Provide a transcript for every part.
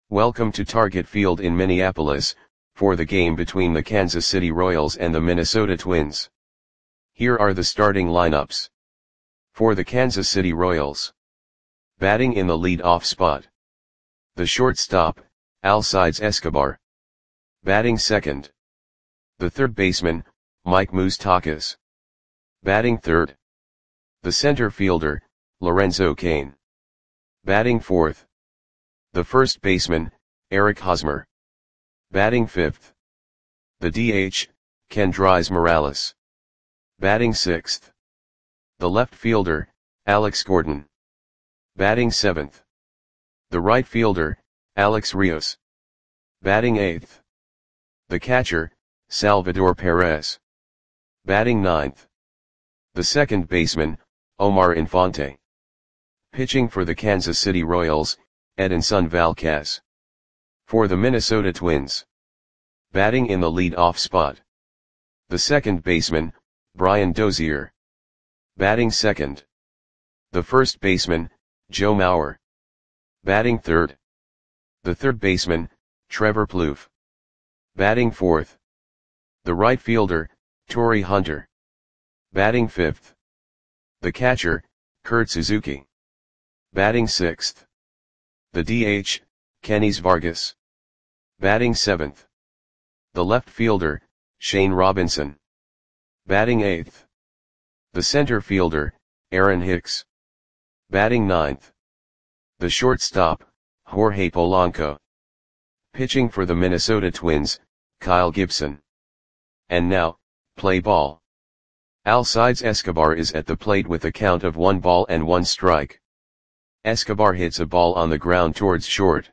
Welcome to Target Field in Minneapolis, for the game between the Kansas City Royals and the Minnesota Twins. Here are the starting lineups. For the Kansas City Royals. Batting in the lead-off spot. The shortstop, Alcides Escobar. Batting second. The third baseman, Mike Moustakas. Batting third. The center fielder, Lorenzo Cain. Batting fourth. The first baseman, Eric Hosmer. Batting fifth. The DH, Kendrys Morales. Batting sixth. The left fielder, Alex Gordon. Batting seventh. The right fielder, Alex Rios. Batting eighth. The catcher, Salvador Perez. Batting ninth. The second baseman, Omar Infante. Pitching for the Kansas City Royals, Edinson Valquez. For the Minnesota Twins. Batting in the lead-off spot. The second baseman, Brian Dozier. Batting second. The first baseman, Joe Mauer. Batting third. The third baseman, Trevor Plouffe. Batting fourth. The right fielder, Torii Hunter. Batting fifth. The catcher, Kurt Suzuki. Batting sixth. The DH, Kenys Vargas. Batting seventh. The left fielder, Shane Robinson. Batting eighth. The center fielder, Aaron Hicks. Batting ninth. The shortstop, Jorge Polanco. Pitching for the Minnesota Twins, Kyle Gibson. And now, play ball. Alcides Escobar is at the plate with a count of 1-1 strike. Escobar hits a ball on the ground towards short.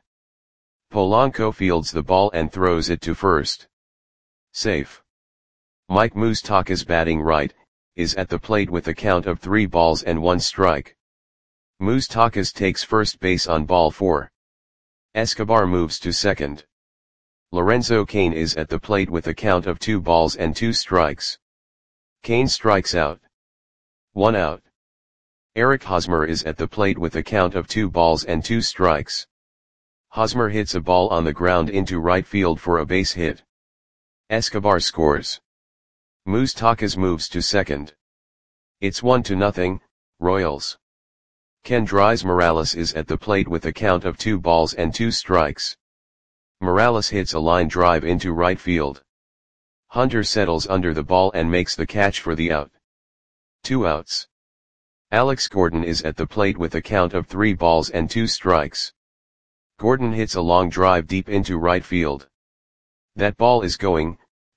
Polanco fields the ball and throws it to first. Safe. Mike Moustakas, batting right, is at the plate with a count of 3-1 strike. Moustakas takes first base on ball 4. Escobar moves to second. Lorenzo Cain is at the plate with a count of 2-2 strikes. Cain strikes out. 1 out. Eric Hosmer is at the plate with a count of 2-2 strikes. Hosmer hits a ball on the ground into right field for a base hit. Escobar scores. Moustakas moves to second. It's 1-0, Royals. Kendrys Morales is at the plate with a count of 2-2 strikes. Morales hits a line drive into right field. Hunter settles under the ball and makes the catch for the out. 2 outs. Alex Gordon is at the plate with a count of 3-2 strikes. Gordon hits a long drive deep into right field. That ball is gone.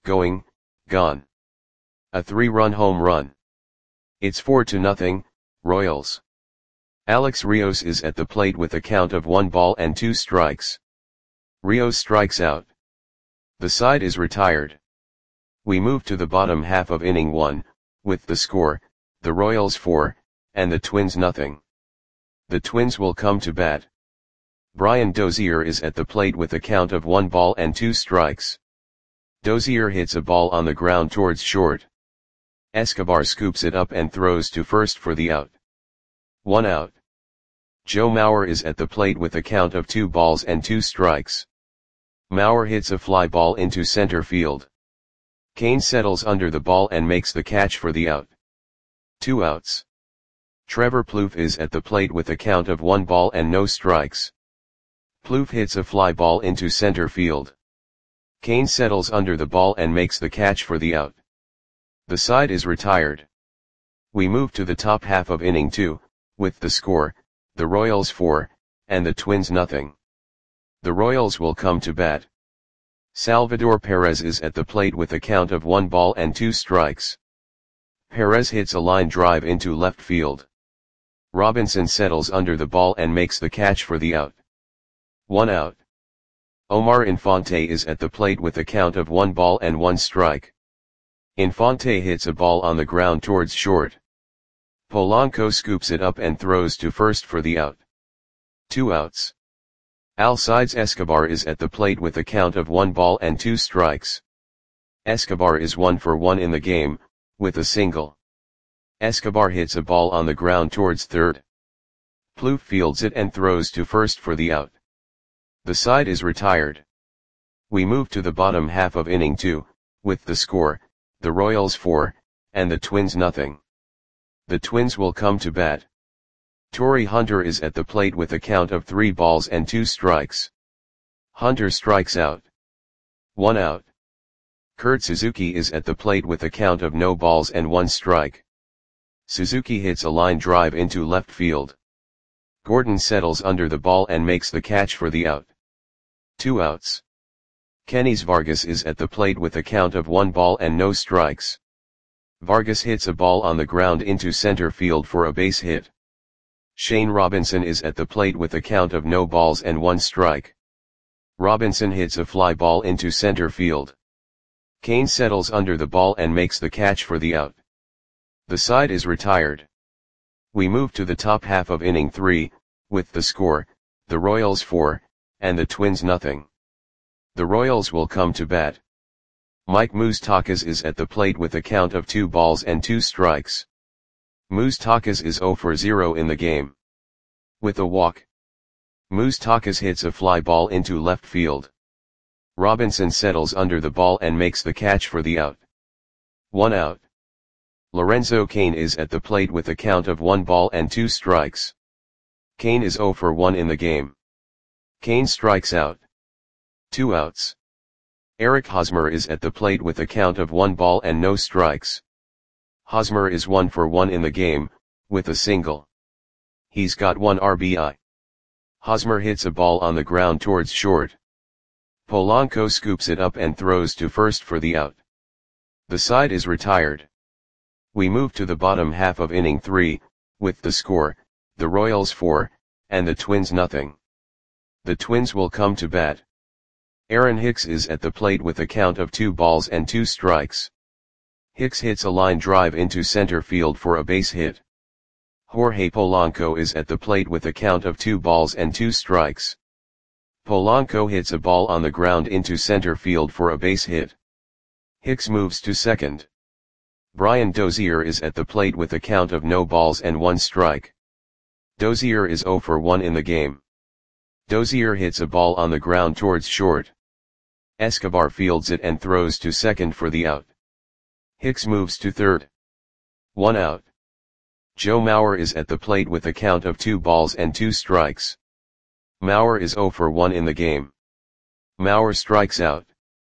A 3-run home run. It's 4-0, Royals. Alex Rios is at the plate with a count of 1-2 strikes. Rios strikes out. The side is retired. We move to the bottom half of inning 1, with the score, the Royals 4, and the Twins 0. The Twins will come to bat. Brian Dozier is at the plate with a count of 1-2 strikes. Dozier hits a ball on the ground towards short. Escobar scoops it up and throws to first for the out. 1 out. Joe Mauer is at the plate with a count of 2-2 strikes. Mauer hits a fly ball into center field. Cain settles under the ball and makes the catch for the out. 2 outs. Trevor Plouffe is at the plate with a count of 1-0 strikes. Plouffe hits a fly ball into center field. Cain settles under the ball and makes the catch for the out. The side is retired. We move to the top half of inning 2, with the score, the Royals 4, and the Twins 0. The Royals will come to bat. Salvador Perez is at the plate with a count of 1-2 strikes. Perez hits a line drive into left field. Robinson settles under the ball and makes the catch for the out. 1 out. Omar Infante is at the plate with a count of 1-1 strike. Infante hits a ball on the ground towards short. Polanco scoops it up and throws to first for the out. 2 outs. Alcides Escobar is at the plate with a count of 1-2 strikes. Escobar is 1 for 1 in the game, with a single. Escobar hits a ball on the ground towards third. Plouffe fields it and throws to first for the out. The side is retired. We move to the bottom half of inning 2, with the score, the Royals 4, and the Twins nothing. The Twins will come to bat. Torii Hunter is at the plate with a count of 3 balls and 2 strikes. Hunter strikes out. 1 out. Kurt Suzuki is at the plate with a count of no balls and 1 strike. Suzuki hits a line drive into left field. Gordon settles under the ball and makes the catch for the out. 2 outs. Kenys Vargas is at the plate with a count of 1 ball and no strikes. Vargas hits a ball on the ground into center field for a base hit. Shane Robinson is at the plate with a count of no balls and 1 strike. Robinson hits a fly ball into center field. Kane settles under the ball and makes the catch for the out. The side is retired. We move to the top half of inning 3, with the score, the Royals 4, and the Twins nothing. The Royals will come to bat. Mike Moustakas is at the plate with a count of 2 balls and 2 strikes. Moustakas is 0 for 0 in the game. With a walk. Moustakas hits a fly ball into left field. Robinson settles under the ball and makes the catch for the out. 1 out. Lorenzo Cain is at the plate with a count of 1 ball and 2 strikes. Cain is 0 for 1 in the game. Cain strikes out. 2 outs. Eric Hosmer is at the plate with a count of 1 ball and no strikes. Hosmer is 1 for 1 in the game, with a single. He's got 1 RBI. Hosmer hits a ball on the ground towards short. Polanco scoops it up and throws to first for the out. The side is retired. We move to the bottom half of inning 3, with the score, the Royals 4, and the Twins nothing. The Twins will come to bat. Aaron Hicks is at the plate with a count of 2 balls and 2 strikes. Hicks hits a line drive into center field for a base hit. Jorge Polanco is at the plate with a count of 2 balls and 2 strikes. Polanco hits a ball on the ground into center field for a base hit. Hicks moves to second. Brian Dozier is at the plate with a count of no balls and 1 strike. Dozier is 0 for 1 in the game. Dozier hits a ball on the ground towards short. Escobar fields it and throws to second for the out. Hicks moves to third. 1 out. Joe Mauer is at the plate with a count of 2 balls and 2 strikes. Mauer is 0 for 1 in the game. Mauer strikes out.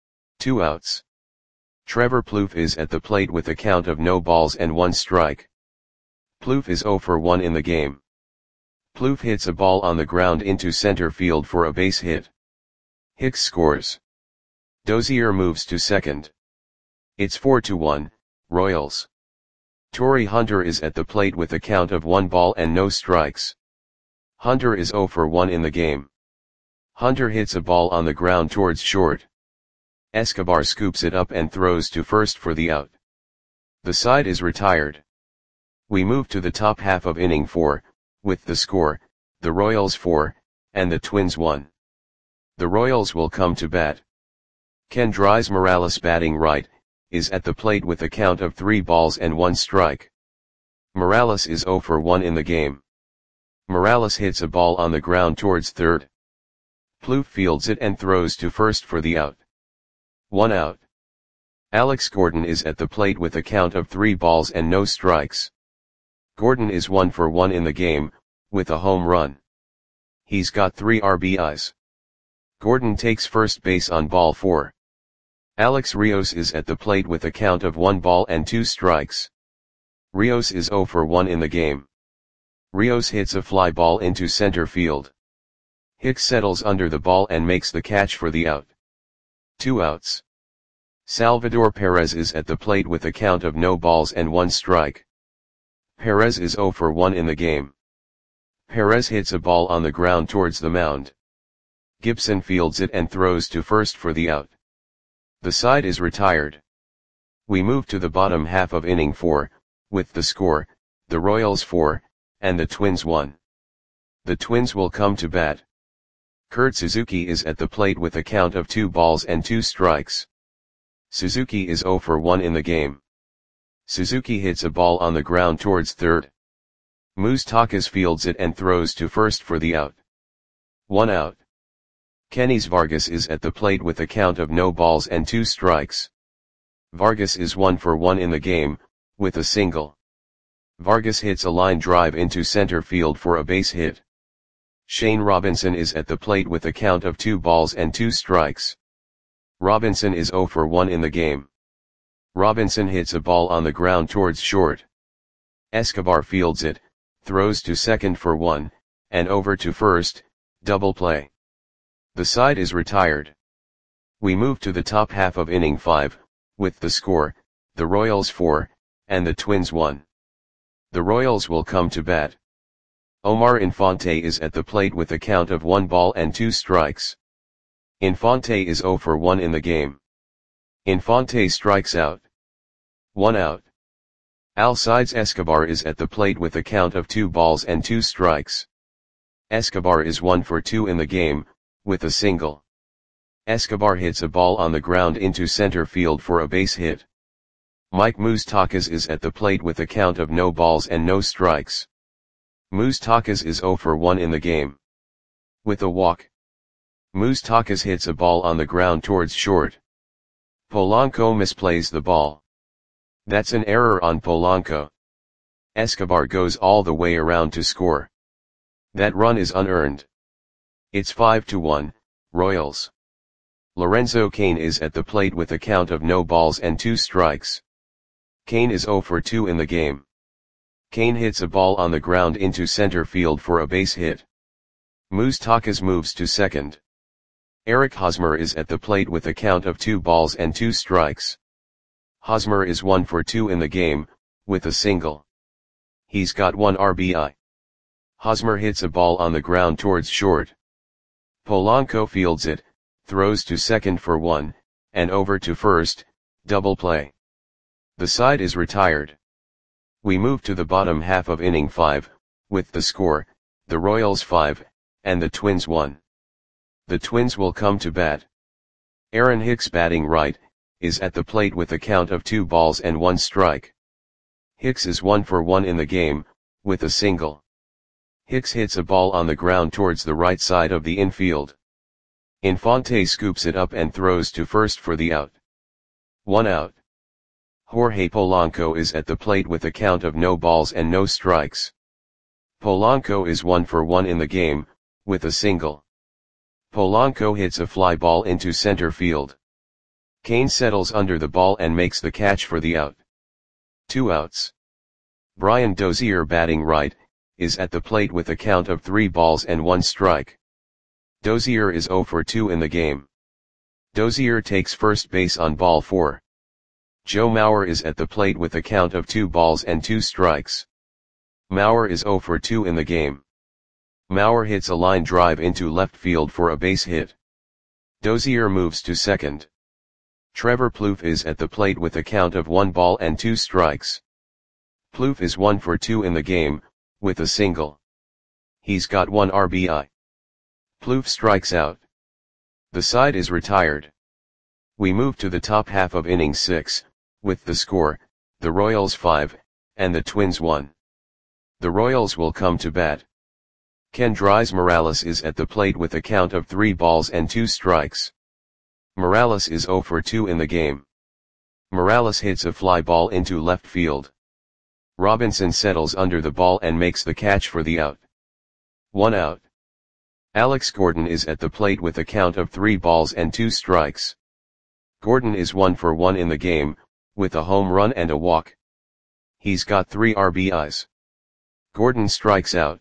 2 outs. Trevor Plouffe is at the plate with a count of no balls and 1 strike. Plouffe is 0 for 1 in the game. Plouffe hits a ball on the ground into center field for a base hit. Hicks scores. Dozier moves to second. It's 4-1, Royals. Torii Hunter is at the plate with a count of 1 ball and no strikes. Hunter is 0 for 1 in the game. Hunter hits a ball on the ground towards short. Escobar scoops it up and throws to first for the out. The side is retired. We move to the top half of inning 4, with the score, the Royals 4, and the Twins 1. The Royals will come to bat. Ken Dries Morales, batting right, is at the plate with a count of 3 balls and 1 strike. Morales is 0 for 1 in the game. Morales hits a ball on the ground towards third. Plouffe fields it and throws to first for the out. 1 out. Alex Gordon is at the plate with a count of 3 balls and no strikes. Gordon is 1 for 1 in the game, with a home run. He's got 3 RBIs. Gordon takes first base on ball 4. Alex Rios is at the plate with a count of 1 ball and 2 strikes. Rios is 0 for 1 in the game. Rios hits a fly ball into center field. Hicks settles under the ball and makes the catch for the out. 2 outs. Salvador Perez is at the plate with a count of no balls and 1 strike. Perez is 0 for 1 in the game. Perez hits a ball on the ground towards the mound. Gibson fields it and throws to first for the out. The side is retired. We move to the bottom half of inning 4, with the score, the Royals 4, and the Twins 1. The Twins will come to bat. Kurt Suzuki is at the plate with a count of 2 balls and 2 strikes. Suzuki is 0 for 1 in the game. Suzuki hits a ball on the ground towards third. Moustakas fields it and throws to first for the out. 1 out. Kenny's Vargas is at the plate with a count of no balls and 2 strikes. Vargas is 1 for 1 in the game, with a single. Vargas hits a line drive into center field for a base hit. Shane Robinson is at the plate with a count of 2 balls and 2 strikes. Robinson is 0 for 1 in the game. Robinson hits a ball on the ground towards short. Escobar fields it, throws to second for 1, and over to first, double play. The side is retired. We move to the top half of inning 5, with the score, the Royals 4, and the Twins 1. The Royals will come to bat. Omar Infante is at the plate with a count of 1 ball and 2 strikes. Infante is 0 for 1 in the game. Infante strikes out. 1 out. Alcides Escobar is at the plate with a count of 2 balls and 2 strikes. Escobar is 1 for 2 in the game, with a single. Escobar hits a ball on the ground into center field for a base hit. Mike Moustakas is at the plate with a count of no balls and no strikes. Moustakas is 0 for 1 in the game. With a walk. Moustakas hits a ball on the ground towards short. Polanco misplays the ball. That's an error on Polanco. Escobar goes all the way around to score. That run is unearned. It's 5-1, Royals. Lorenzo Cain is at the plate with a count of no balls and 2 strikes. Cain is 0 for 2 in the game. Cain hits a ball on the ground into center field for a base hit. Moustakas moves to second. Eric Hosmer is at the plate with a count of 2 balls and 2 strikes. Hosmer is 1 for 2 in the game, with a single. He's got 1 RBI. Hosmer hits a ball on the ground towards short. Polanco fields it, throws to second for 1, and over to first, double play. The side is retired. We move to the bottom half of inning 5, with the score, the Royals 5, and the Twins 1. The Twins will come to bat. Aaron Hicks batting right, is at the plate with a count of 2 balls and 1 strike. Hicks is 1 for 1 in the game, with a single. Hicks hits a ball on the ground towards the right side of the infield. Infante scoops it up and throws to first for the out. 1 out. Jorge Polanco is at the plate with a count of no balls and no strikes. Polanco is 1 for 1 in the game, with a single. Polanco hits a fly ball into center field. Cain settles under the ball and makes the catch for the out. 2 outs. Brian Dozier batting right, is at the plate with a count of 3 balls and 1 strike. Dozier is 0 for 2 in the game. Dozier takes first base on ball 4. Joe Mauer is at the plate with a count of 2 balls and 2 strikes. Mauer is 0 for 2 in the game. Mauer hits a line drive into left field for a base hit. Dozier moves to second. Trevor Plouffe is at the plate with a count of 1 ball and 2 strikes. Plouffe is 1 for 2 in the game, with a single. He's got 1 RBI. Plouffe strikes out. The side is retired. We move to the top half of inning 6, with the score, the Royals 5, and the Twins 1. The Royals will come to bat. Kendrys Morales is at the plate with a count of 3 balls and 2 strikes. Morales is 0 for 2 in the game. Morales hits a fly ball into left field. Robinson settles under the ball and makes the catch for the out. 1 out. Alex Gordon is at the plate with a count of 3 balls and 2 strikes. Gordon is 1 for 1 in the game, with a home run and a walk. He's got 3 RBIs. Gordon strikes out.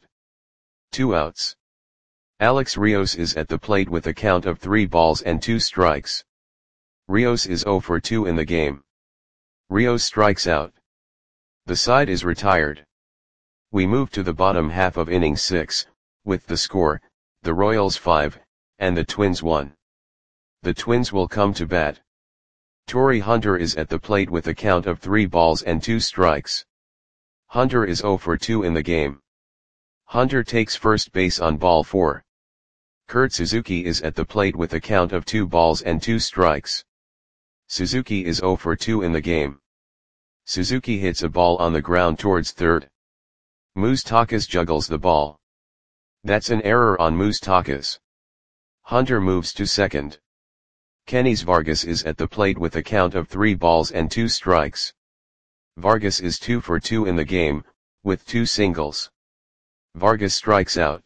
2 outs. Alex Rios is at the plate with a count of 3 balls and 2 strikes. Rios is 0 for 2 in the game. Rios strikes out. The side is retired. We move to the bottom half of inning 6, with the score, the Royals 5, and the Twins 1. The Twins will come to bat. Torrey Hunter is at the plate with a count of 3 balls and 2 strikes. Hunter is 0 for 2 in the game. Hunter takes first base on ball 4. Kurt Suzuki is at the plate with a count of 2 balls and 2 strikes. Suzuki is 0 for 2 in the game. Suzuki hits a ball on the ground towards third. Moustakas juggles the ball. That's an error on Moustakas. Hunter moves to second. Kenny's Vargas is at the plate with a count of 3 balls and 2 strikes. Vargas is 2 for 2 in the game, with 2 singles. Vargas strikes out.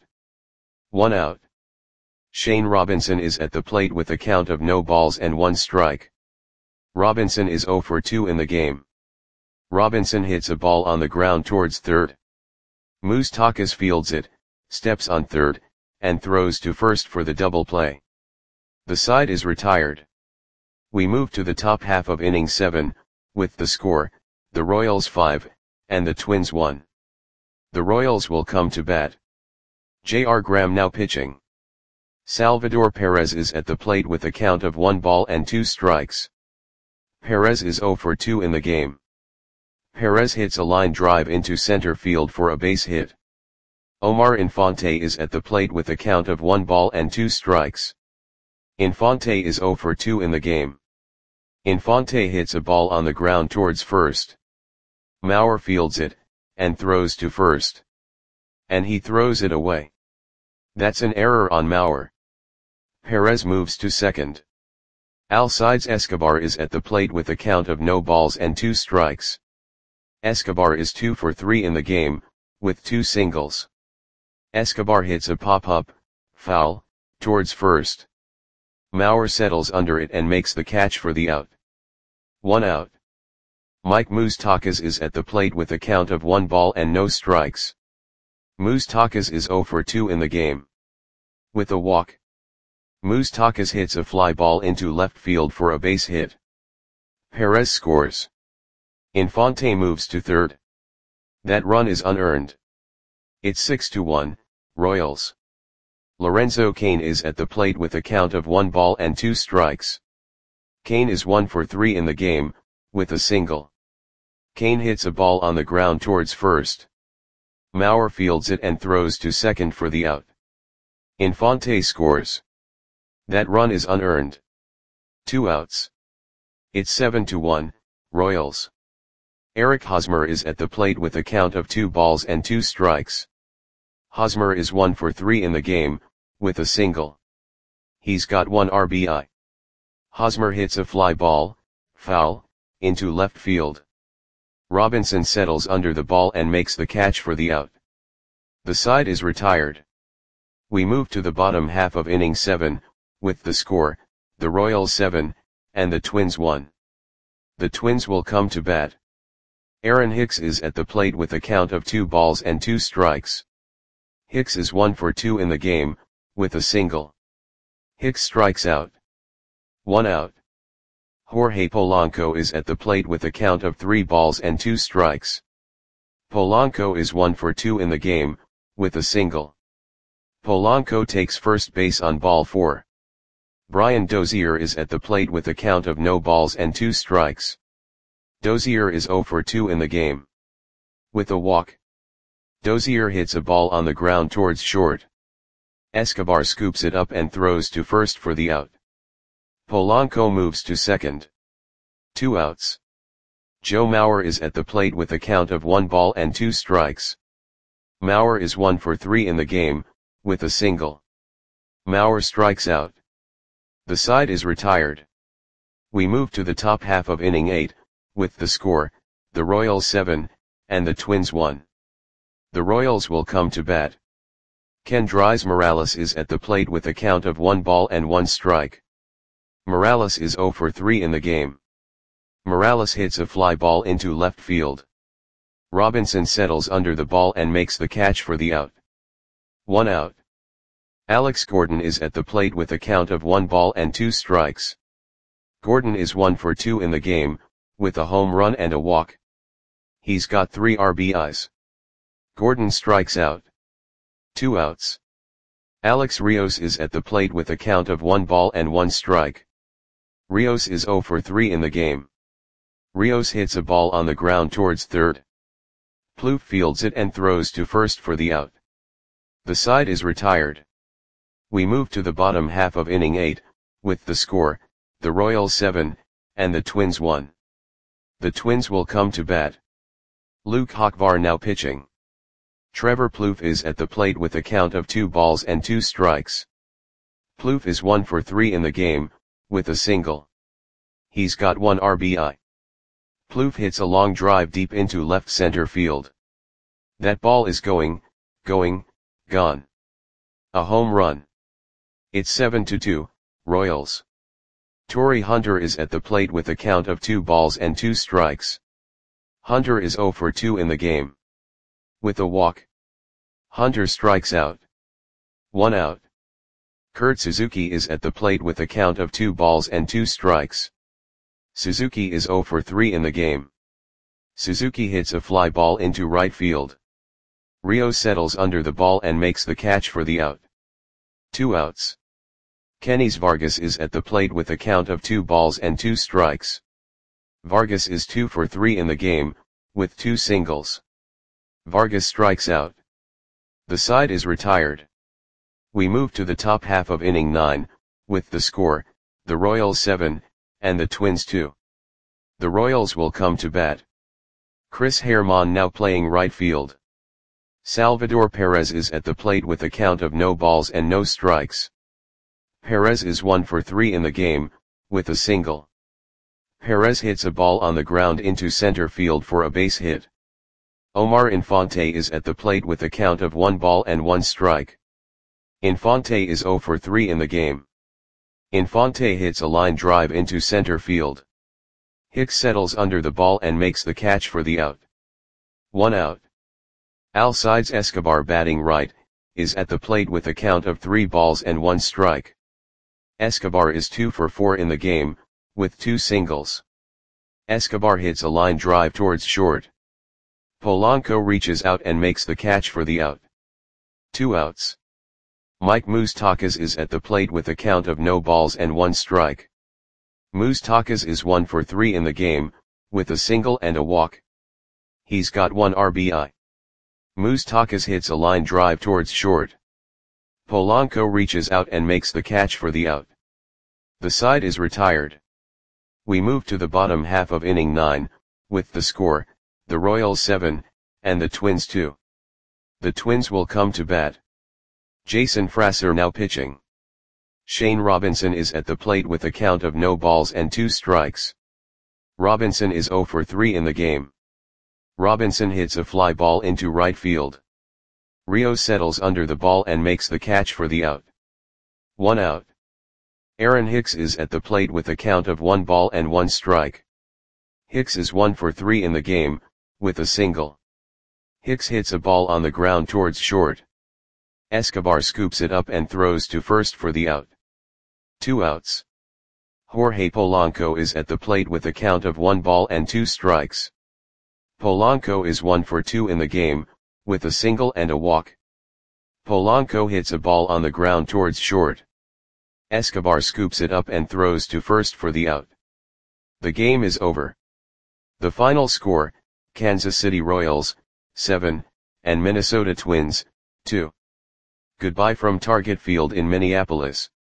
1 out. Shane Robinson is at the plate with a count of no balls and 1 strike. Robinson is 0 for 2 in the game. Robinson hits a ball on the ground towards third. Moustakas fields it, steps on third, and throws to first for the double play. The side is retired. We move to the top half of inning 7, with the score, the Royals 5, and the Twins 1. The Royals will come to bat. J.R. Graham now pitching. Salvador Perez is at the plate with a count of 1 ball and 2 strikes. Perez is 0 for 2 in the game. Perez hits a line drive into center field for a base hit. Omar Infante is at the plate with a count of 1 ball and 2 strikes. Infante is 0 for 2 in the game. Infante hits a ball on the ground towards first. Mauer fields it, and throws to first. And he throws it away. That's an error on Mauer. Perez moves to second. Alcides Escobar is at the plate with a count of no balls and 2 strikes. Escobar is 2 for 3 in the game, with 2 singles. Escobar hits a pop-up, foul, towards first. Mauer settles under it and makes the catch for the out. 1 out. Mike Moustakas is at the plate with a count of 1 ball and no strikes. Moustakas is 0 for 2 in the game. With a walk. Moustakas hits a fly ball into left field for a base hit. Perez scores. Infante moves to third. That run is unearned. It's 6-1, Royals. Lorenzo Cain is at the plate with a count of 1 ball and 2 strikes. Cain is 1 for 3 in the game, with a single. Cain hits a ball on the ground towards first. Mauer fields it and throws to second for the out. Infante scores. That run is unearned. 2 outs. It's 7-1, Royals. Eric Hosmer is at the plate with a count of 2 balls and 2 strikes. Hosmer is 1 for 3 in the game, with a single. He's got 1 RBI. Hosmer hits a fly ball, foul, into left field. Robinson settles under the ball and makes the catch for the out. The side is retired. We move to the bottom half of inning 7, with the score, the Royals 7, and the Twins 1. The Twins will come to bat. Aaron Hicks is at the plate with a count of 2 balls and 2 strikes. Hicks is 1 for 2 in the game, with a single. Hicks strikes out. 1 out. Jorge Polanco is at the plate with a count of 3 balls and 2 strikes. Polanco is 1 for 2 in the game, with a single. Polanco takes first base on ball 4. Brian Dozier is at the plate with a count of no balls and 2 strikes. Dozier is 0 for 2 in the game. With a walk. Dozier hits a ball on the ground towards short. Escobar scoops it up and throws to first for the out. Polanco moves to second. 2 outs. Joe Mauer is at the plate with a count of 1 ball and 2 strikes. Mauer is 1 for 3 in the game, with a single. Mauer strikes out. The side is retired. We move to the top half of inning 8, with the score, the Royals 7, and the Twins 1. The Royals will come to bat. Kendrys Morales is at the plate with a count of 1 ball and 1 strike. Morales is 0 for 3 in the game. Morales hits a fly ball into left field. Robinson settles under the ball and makes the catch for the out. 1 out. Alex Gordon is at the plate with a count of 1 ball and 2 strikes. Gordon is 1 for 2 in the game, with a home run and a walk. He's got 3 RBIs. Gordon strikes out. 2 outs. Alex Rios is at the plate with a count of 1 ball and 1 strike. Rios is 0 for 3 in the game. Rios hits a ball on the ground towards third. Plouffe fields it and throws to first for the out. The side is retired. We move to the bottom half of inning 8, with the score, the Royals 7, and the Twins 1. The Twins will come to bat. Luke Hochvar now pitching. Trevor Plouffe is at the plate with a count of 2 balls and 2 strikes. Plouffe is 1 for 3 in the game, with a single. He's got 1 RBI. Plouffe hits a long drive deep into left center field. That ball is going, gone. A home run. It's 7-2, Royals. Torii Hunter is at the plate with a count of 2 balls and 2 strikes. Hunter is 0 for 2 in the game. With a walk. Hunter strikes out. 1 out. Kurt Suzuki is at the plate with a count of 2 balls and 2 strikes. Suzuki is 0 for 3 in the game. Suzuki hits a fly ball into right field. Rio settles under the ball and makes the catch for the out. 2 outs. Kenys Vargas is at the plate with a count of 2 balls and 2 strikes. Vargas is 2 for 3 in the game, with 2 singles. Vargas strikes out. The side is retired. We move to the top half of inning 9, with the score, the Royals 7, and the Twins 2. The Royals will come to bat. Chris Herrmann now playing right field. Salvador Perez is at the plate with a count of no balls and no strikes. Perez is 1 for 3 in the game, with a single. Perez hits a ball on the ground into center field for a base hit. Omar Infante is at the plate with a count of 1 ball and 1 strike. Infante is 0 for 3 in the game. Infante hits a line drive into center field. Hicks settles under the ball and makes the catch for the out. 1 out. Alcides Escobar batting right, is at the plate with a count of 3 balls and 1 strike. Escobar is 2 for 4 in the game, with 2 singles. Escobar hits a line drive towards short. Polanco reaches out and makes the catch for the out. 2 outs. Mike Moustakas is at the plate with a count of no balls and 1 strike. Moustakas is 1 for 3 in the game, with a single and a walk. He's got 1 RBI. Moustakas hits a line drive towards short. Polanco reaches out and makes the catch for the out. The side is retired. We move to the bottom half of inning 9, with the score, the Royals 7, and the Twins 2. The Twins will come to bat. Jason Frasser now pitching. Shane Robinson is at the plate with a count of no balls and 2 strikes. Robinson is 0 for 3 in the game. Robinson hits a fly ball into right field. Rio settles under the ball and makes the catch for the out. 1 out. Aaron Hicks is at the plate with a count of 1 ball and 1 strike. Hicks is 1 for 3 in the game, with a single. Hicks hits a ball on the ground towards short. Escobar scoops it up and throws to first for the out. 2 outs. Jorge Polanco is at the plate with a count of 1 ball and 2 strikes. Polanco is 1 for 2 in the game, with a single and a walk. Polanco hits a ball on the ground towards short. Escobar scoops it up and throws to first for the out. The game is over. The final score, Kansas City Royals, 7, and Minnesota Twins, 2. Goodbye from Target Field in Minneapolis.